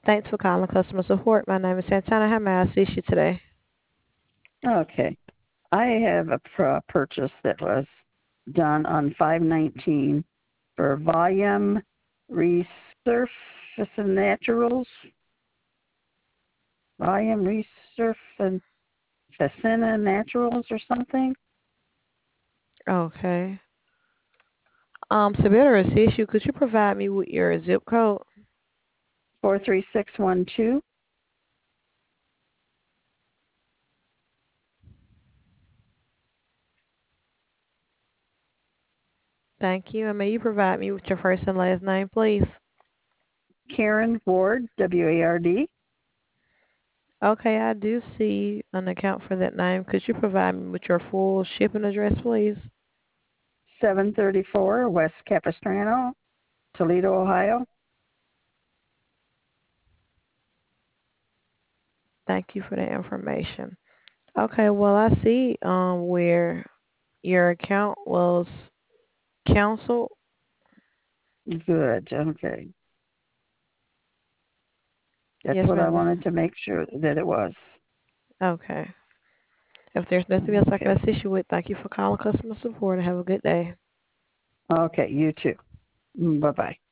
Thanks for calling customer support. My name is Santana. How may I assist you today? Okay. I have a purchase that was done on 5/19 for Volume Resurface Naturals. Volume Resurface Naturals or something. Okay. To better assist you, could you provide me with your zip code? 43612. Thank you. And may you provide me with your first and last name, please? Karen Ward, WARD. Okay, I do see an account for that name. Could you provide me with your full shipping address, please? 734 West Capistrano, Toledo, Ohio. Thank you for the information. Okay, well, I see where your account was canceled. Good. Okay. That's Yes, what I ma'am. wanted to make sure that it was. Okay. If there's nothing else I can Okay. assist you with, thank you for calling customer support and have a good day. Okay. You too. Bye bye.